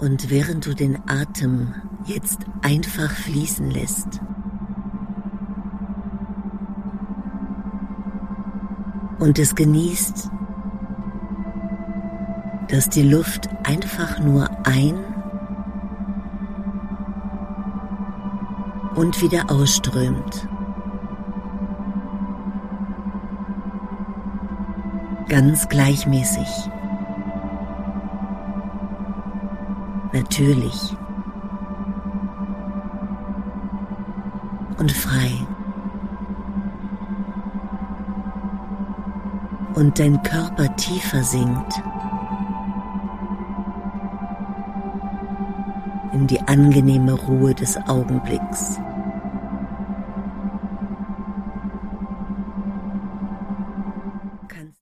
Und während du den Atem jetzt einfach fließen lässt, und es genießt, dass die Luft einfach nur ein- und wieder ausströmt. Ganz gleichmäßig. Natürlich. Und frei. Und dein Körper tiefer sinkt in die angenehme Ruhe des Augenblicks.